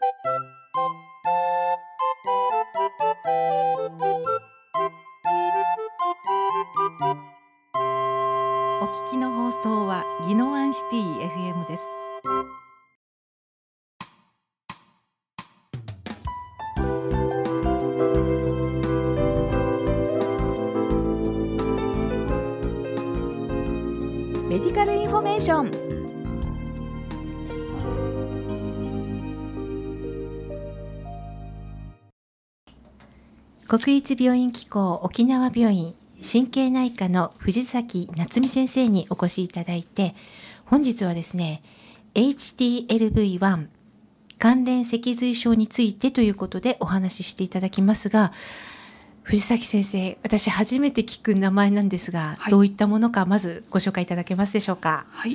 お聞きの放送は宜野湾シティ FM です。メディカルインフォメーション。国立病院機構沖縄病院神経内科の藤崎夏美先生にお越しいただいて、本日はですね HTLV1 関連脊髄症についてということでお話ししていただきますが、藤崎先生、私初めて聞く名前なんですが、どういったものかまずご紹介いただけますでしょうか。 はい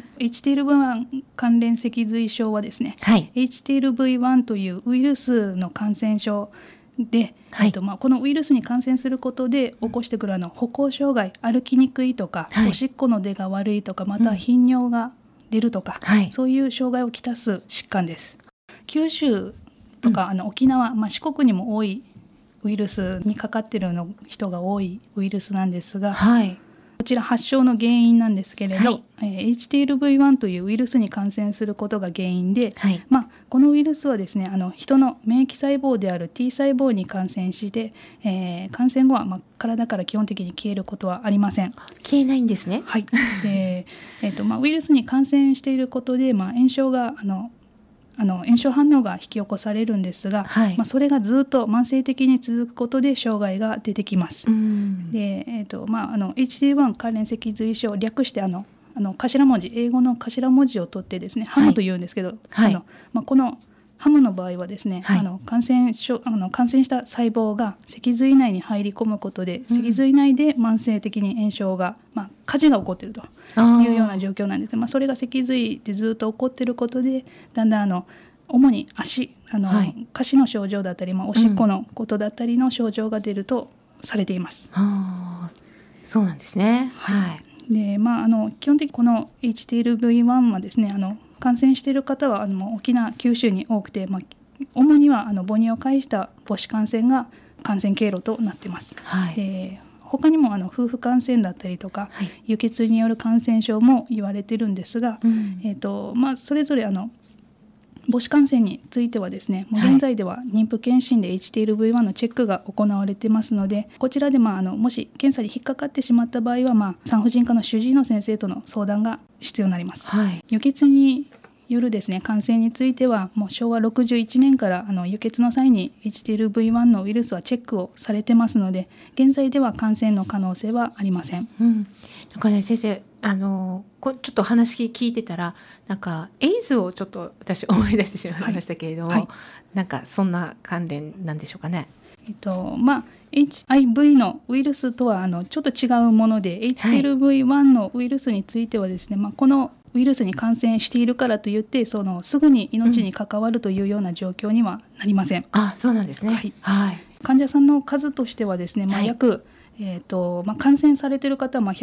、HTLV1 関連脊髄症はですね、HTLV1 というウイルスの感染症で、このウイルスに感染することで起こしてくる歩行障害、歩きにくいとか、おしっこの出が悪いとか、また頻尿が出るとか、そういう障害をきたす疾患です。九州とか、沖縄、四国にも多いウイルスにかかっている人が多いウイルスなんですが、こちら発症の原因なんですけれど、HTLV1 というウイルスに感染することが原因で、このウイルスはですね、人の免疫細胞である T 細胞に感染して、感染後は体から基本的に消えることはありません。 消えないんですね。 ウイルスに感染していることで、炎症が炎症反応が引き起こされるんですが、それがずっと慢性的に続くことで障害が出てきます。で、HT1 関連脊髄症、略して頭文字、英語の頭文字を取ってですね、ハムというんですけど、このハムの場合はですね、感染した細胞が脊髄内に入り込むことで、脊髄内で慢性的に炎症が、火事が起こっているというような状況なんです。それが脊髄でずっと起こっていることで、だんだん主に足、下肢の症状だったり、おしっこのことだったりの症状が出るとされています。 そうなんですね。 で、基本的にこの HTLV1 はですね、感染している方は沖縄、九州に多くて、主には母乳を介した母子感染が感染経路となっています。で、他にも夫婦感染だったりとか、輸血による感染症も言われているんですが、それぞれ母子感染についてはですね、現在では妊婦検診で HTLV1 のチェックが行われていますので、こちらでもし検査に引っかかってしまった場合は、産婦人科の主治医の先生との相談が必要になります。輸血によるですね、感染についてはもう昭和61年から輸血の際に HTLV1 のウイルスはチェックをされてますので、現在では感染の可能性はありません。 なんかね、先生、ちょっと話聞いてたら、なんかエイズをちょっと私思い出してしまいましたけれども、なんかそんな関連なんでしょうかね。HIV のウイルスとはちょっと違うもので、HTLV1 のウイルスについてはですね、このウイルスに感染しているからといってすぐに命に関わるというような状況にはなりません。そうなんですね。 患者さんの数としてはですね、約感染されている方は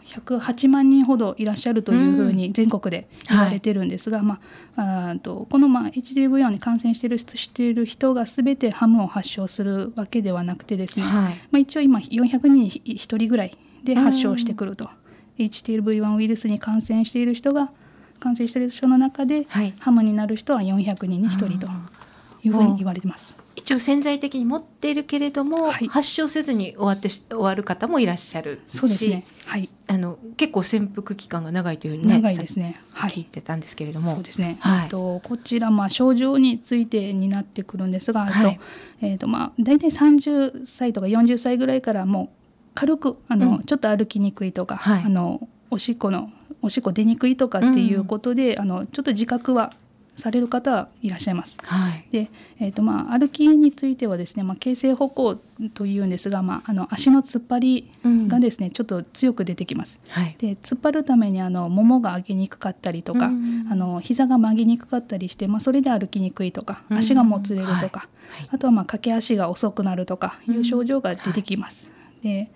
108万人ほどいらっしゃるというふうに全国で言われているんですが、このHTLV1 に感染している人が全てハムを発症するわけではなくてですね、一応今400人に1人ぐらいで発症してくると。HTLV1 ウイルスに感染している人の中で、ハムになる人は400人に1人というふうに言われています。 一応潜在的に持っているけれども、発症せずに終わる方もいらっしゃるし、 そうですね、 結構潜伏期間が長いというふうに長いですね、 聞いてたんですけれども、 そうですね、こちら症状についてになってくるんですが、大体30歳とか40歳ぐらいからもう軽くちょっと歩きにくいとか、おしっこ出にくいとかっていうことで、ちょっと自覚はされる方はいらっしゃいます。で、歩きについてはですね、形成歩行というんですが、足の突っ張りがですね、ちょっと強く出てきます。で、突っ張るためにももが上げにくかったりとか、膝が曲げにくかったりして、それで歩きにくいとか、足がもつれるとか、あとは駆け足が遅くなるとかいう症状が出てきます。で、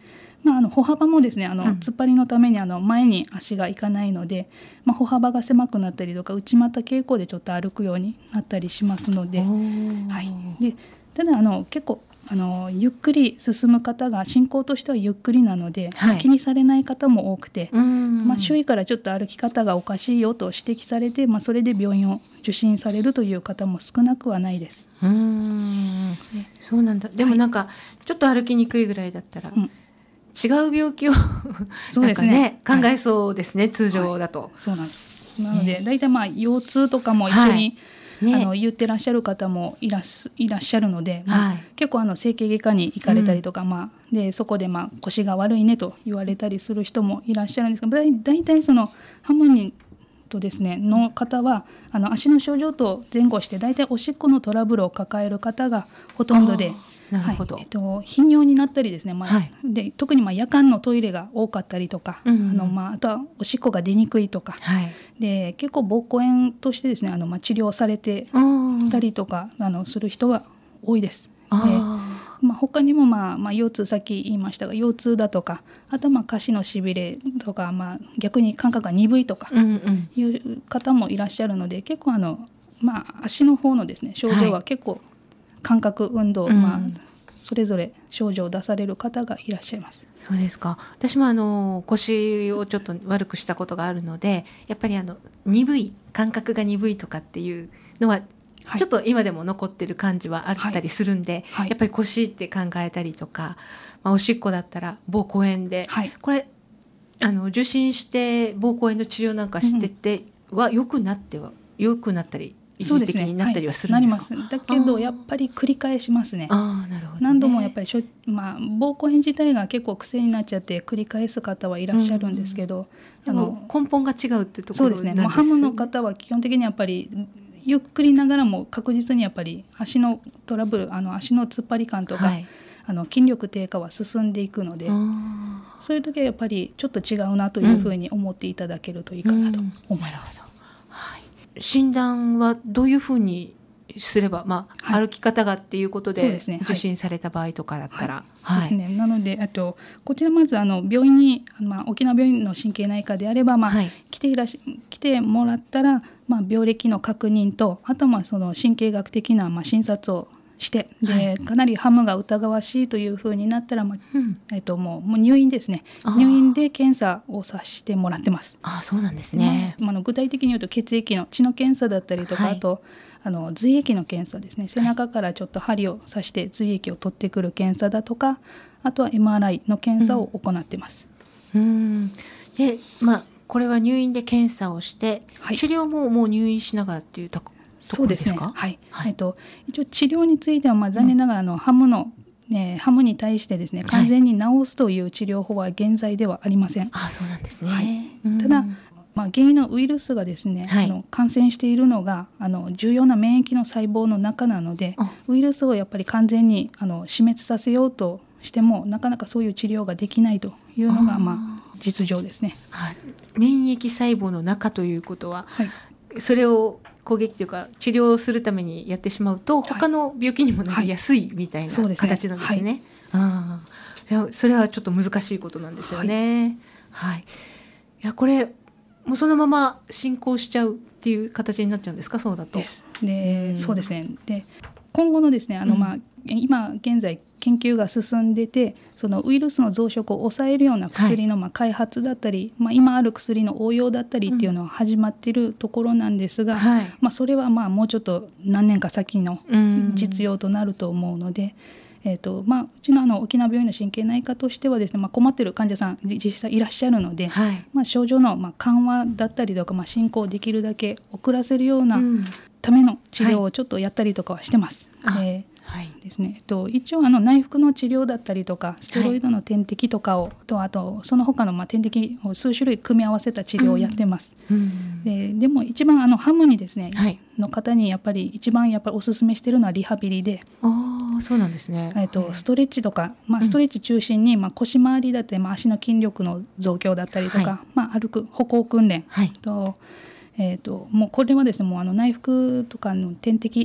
歩幅もですね突っ張りのために前に足がいかないので、歩幅が狭くなったりとか内股傾向でちょっと歩くようになったりしますので、でただ結構ゆっくり進む方が進行としてはゆっくりなので、気にされない方も多くて、周囲からちょっと歩き方がおかしいよと指摘されて、それで病院を受診されるという方も少なくはないです。 そうなんだ。でもなんかちょっと歩きにくいぐらいだったら、違う病気をそうですね、 考えそうですね、通常だと。 そうなんです。なのでだいたい腰痛とかも一緒に、言ってらっしゃる方もいらっしゃるので、結構整形外科に行かれたりとか、でそこで腰が悪いねと言われたりする人もいらっしゃるんですが、だいたいそのハモニとですねの方は足の症状と前後してだいたいおしっこのトラブルを抱える方がほとんどで、頻尿になったりですね、で特に夜間のトイレが多かったりとか、あとはおしっこが出にくいとか、で結構膀胱炎としてですね治療されてたりとかする人が多いです。他にも腰痛、さっき言いましたが腰痛だとか、あとは下肢のしびれとか、逆に感覚が鈍いとかいう方もいらっしゃるので、結構足の方のですね症状は結構感覚運動、それぞれ症状を出される方がいらっしゃいます。 そうですか。私も腰をちょっと悪くしたことがあるので、やっぱり鈍い感覚が鈍いとかっていうのはちょっと今でも残ってる感じはあったりするんで、やっぱり腰って考えたりとか、おしっこだったら膀胱炎で、これ受診して膀胱炎の治療なんかしてては良くなったり一時的になったりはするんですか？ なります。だけどやっぱり繰り返しますね。 なるほどね。 何度もやっぱり膀胱炎自体が結構癖になっちゃって繰り返す方はいらっしゃるんですけど、 でも根本が違うってところなんですね。 ハムの方は基本的にやっぱりゆっくりながらも確実にやっぱり足のトラブル、足の突っ張り感とか、筋力低下は進んでいくので、そういう時はやっぱりちょっと違うなというふうに思っていただけるといいかなと思います。 診断はどういうふうにすれば、歩き方がっていうことで受診された場合とかだったら、 ですね。なのでこちらまず病院に、沖縄病院の神経内科であれば、来てもらったら、病歴の確認と、あとはその神経学的な診察をして、でかなりハムが疑わしいというふうになったら、もう入院ですね。入院で検査をさせてもらってます。 そうなんですね。 具体的に言うと血液の血の検査だったりとか、あと髄液の検査ですね。背中からちょっと針を刺して髄液を取ってくる検査だとか、あとは MRI の検査を行ってます。 でこれは入院で検査をして、治療ももう入院しながらっていうところですか？ 一応治療については残念ながらハムに対してですね完全に治すという治療法は現在ではありません。 そうなんですね。 ただ原因のウイルスがですね、感染しているのが重要な免疫の細胞の中なので、ウイルスをやっぱり完全に死滅させようとしてもなかなかそういう治療ができないというのが実情ですね。 免疫細胞の中ということは、それを攻撃というか治療するためにやってしまうと、他の病気にもなりやすいみたいな形なんですね。それはちょっと難しいことなんですよね。いやこれもうそのまま進行しちゃうっていう形になっちゃうんですか？そうだと。 そうですね。で今後のですね今現在研究が進んでて、そのウイルスの増殖を抑えるような薬の開発だったり、今ある薬の応用だったりっていうのは始まっているところなんですが、それはもうちょっと何年か先の実用となると思うので、うちの沖縄病院の神経内科としてはですね、困っている患者さん実際いらっしゃるので、症状の緩和だったりとか、進行できるだけ遅らせるようなための治療をちょっとやったりとかはしてます。ですね、一応内服の治療だったりとかステロイドの点滴とかを、あとその他の点滴を数種類組み合わせた治療をやってます。でも一番ハムにですね、の方に一番おすすめしているのはリハビリで、 そうなんですね。 ストレッチとか、ストレッチ中心に、腰回りだったり、足の筋力の増強だったりとか、歩く歩行訓練と、もうこれはですねもう内服とかの点滴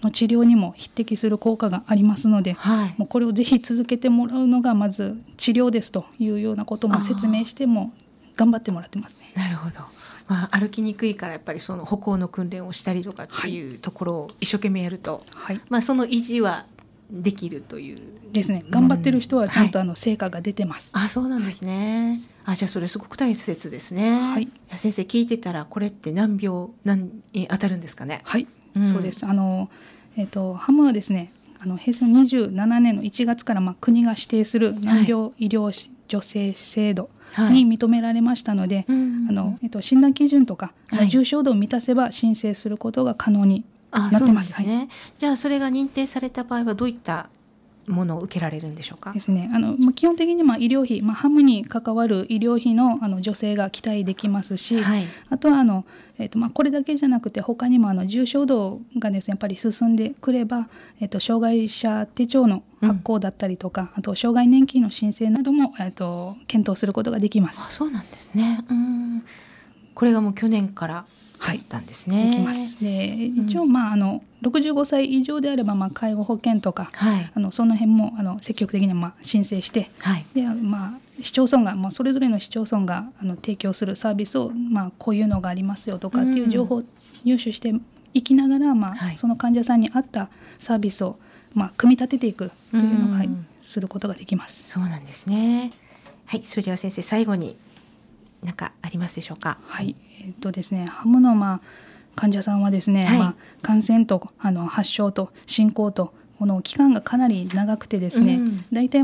の治療にも匹敵する効果がありますので、もうこれをぜひ続けてもらうのがまず治療ですというようなことも説明しても頑張ってもらってますね。 なるほど。歩きにくいからやっぱりその歩行の訓練をしたりとかっていうところを一生懸命やると、その維持はできるというですね。頑張ってる人はちゃんと成果が出てます。 そうなんですね。じゃあそれすごく大切ですね。先生聞いてたらこれって何病に当たるんですかね。 そうです。ハムはですね、平成27年の1月から国が指定する難病医療助成制度に認められましたので、診断基準とか、重症度を満たせば申請することが可能になってます。 じゃあそれが認定された場合はどういったものを受けられるんでしょうか。 ですね、基本的に医療費、ハムに関わる医療費の助成が期待できますし、あとはこれだけじゃなくて他にも重症度がですねやっぱり進んでくれば、障害者手帳の発行だったりとか、あと障害年金の申請なども、検討することができます。 そうなんですね。これがもう去年からだったんですね。 できます。で、一応65歳以上であれば介護保険とか、その辺も積極的に申請して、で市町村が、それぞれの市町村が提供するサービスを、こういうのがありますよとかっていう情報を入手していきながら、その患者さんに合ったサービスを、組み立てていくというのを、することができます。 そうなんですね。それでは先生最後に何かありますでしょうか。 ですね、ハムの患者さんはですね、感染と発症と進行とこの期間がかなり長くてですね、大体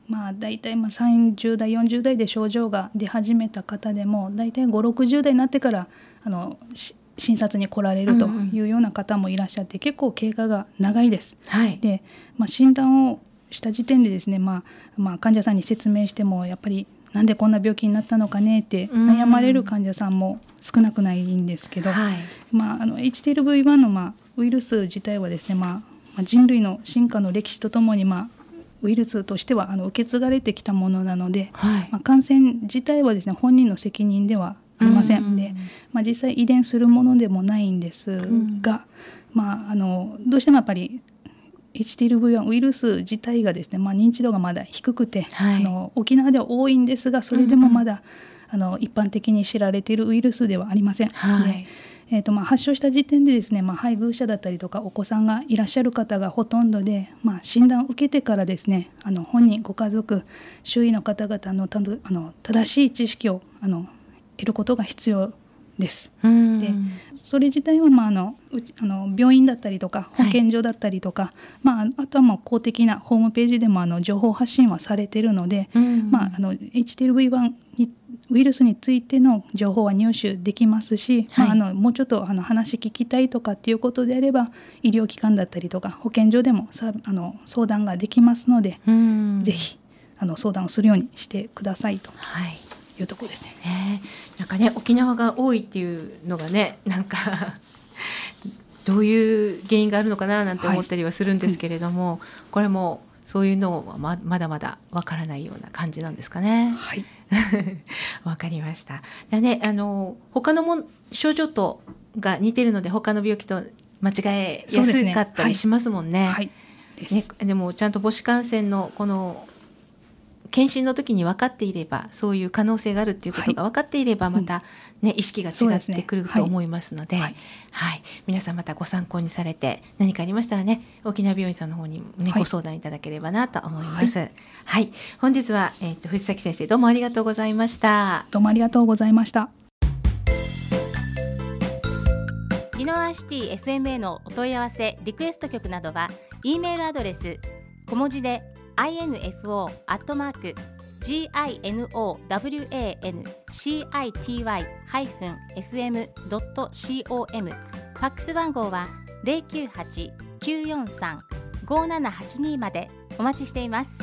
30代40代で症状が出始めた方でも大体5、60代になってから診察に来られるというような方もいらっしゃって、結構経過が長いです。で、診断をした時点でですね、患者さんに説明してもやっぱりなんでこんな病気になったのかねって悩まれる患者さんも少なくないんですけど、HTLV1 のウイルス自体はですね、人類の進化の歴史とともにウイルスとしては受け継がれてきたものなので、感染自体はですね本人の責任ではありません。で、実際遺伝するものでもないんですが、どうしてもやっぱりHTLV1 ウイルス自体がですね、認知度がまだ低くて、沖縄では多いんですが、それでもまだ一般的に知られているウイルスではありません。で、発症した時点でですね、配偶者だったりとかお子さんがいらっしゃる方がほとんどで、診断を受けてからですね、本人ご家族周囲の方々の正しい知識を得ることが必要です。で、それ自体は病院だったりとか保健所だったりとか、あとは公的なホームページでも情報発信はされているので、HTLV1 ウイルスについての情報は入手できますし、もうちょっと話聞きたいとかっていうことであれば医療機関だったりとか保健所でも相談ができますので、ぜひ相談をするようにしてくださいと。いうところですね。 なんかね、沖縄が多いっていうのがね、なんかどういう原因があるのかななんて思ったりはするんですけれども、これもそういうのはまだまだわからないような感じなんですかね。わかりました。でね、他の症状とが似てるので他の病気と間違えやすかったりしますもんね。でもちゃんと母子感染のこの検診の時に分かっていれば、そういう可能性があるっていうことが分かっていれば、また意識が違ってくると思いますので、皆さんまたご参考にされて、何かありましたらね、沖縄病院さんの方に、ご相談いただければなと思います。本日は、藤崎先生どうもありがとうございました。 どうもありがとうございました。 宜野湾シティ FM へのお問い合わせリクエスト曲などは E メールアドレス小文字でinfo@inowancity-fm.com、 ファックス番号は 098-943-5782 までお待ちしています。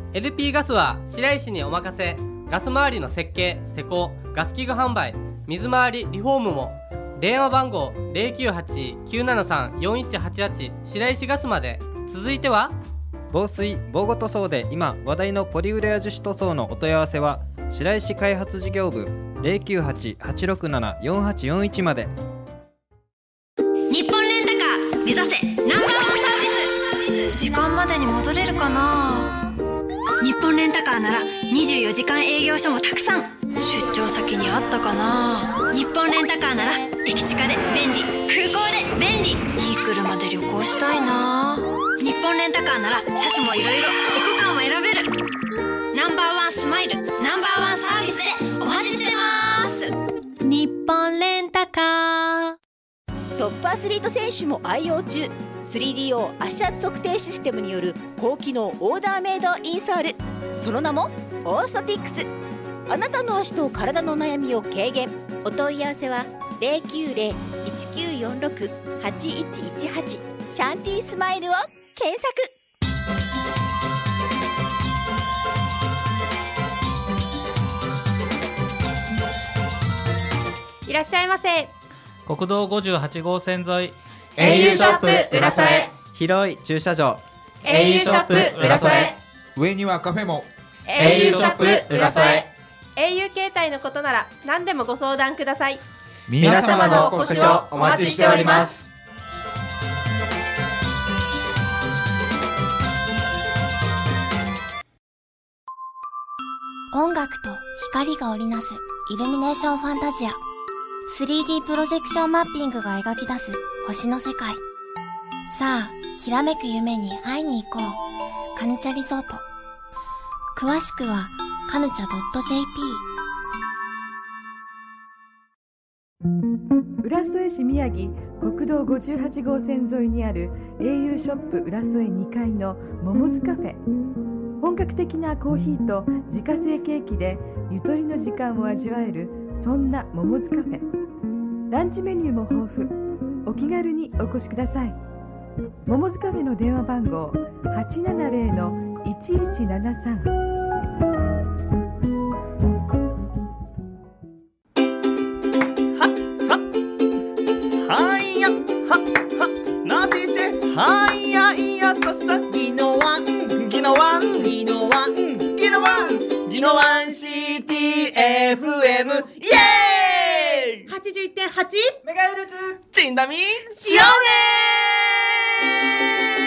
LP ガスは白石にお任せ。ガス回りの設計、施工、ガス器具販売、水回りリフォームも。電話番号 098-973-4188 白石ガスまで。続いては防水防護塗装で今話題のポリウレア樹脂塗装のお問い合わせは白石開発事業部 098-867-4841 まで。 日本レンタカー目指せナンバーワンサービス。時間までに戻れるかな。日本レンタカーなら24時間営業所もたくさん。出張先にあったかな。日本レンタカーなら駅近で便利、空港で便利。いい車で旅行したいな。日本レンタカーなら車種もいろいろ、エコカーも選べる。ナンバーワンスマイル、ナンバーワンサービスでお待ちしてます。 日本レンタカー。 トップアスリート選手も愛用中、 3DO 足圧測定システムによる高機能オーダーメイドインソール、その名もオーソティックス。あなたの足と体の悩みを軽減。お問い合わせは 090-1946-8118 シャンティスマイルを検索。 いらっしゃいませ。 国道58号線沿い au ショップ浦添。 広い駐車場 au ショップ浦添。 上にはカフェも au ショップ浦添。 au 携帯のことなら何でもご相談ください。 皆様のお越しをお待ちしております。 音楽と光が織りなすイルミネーションファンタジア。 3D プロジェクションマッピングが描き出す星の世界。さあきらめく夢に会いに行こう。カヌチャリゾート。詳しくはカヌチャ .jp。 浦添市宮城国道58号線沿いにある au ショップ浦添2階の桃津カフェ。本格的なコーヒーと自家製ケーキでゆとりの時間を味わえる、そんな桃津カフェ。ランチメニューも豊富。お気軽にお越しください。桃津カフェの電話番号 870-1173。 はいやははなでてはいやいやささギノワンギノワンギノワンギノワンギノワン CTFM イエーイ 81.8 メガヘルツチンダミしようねー。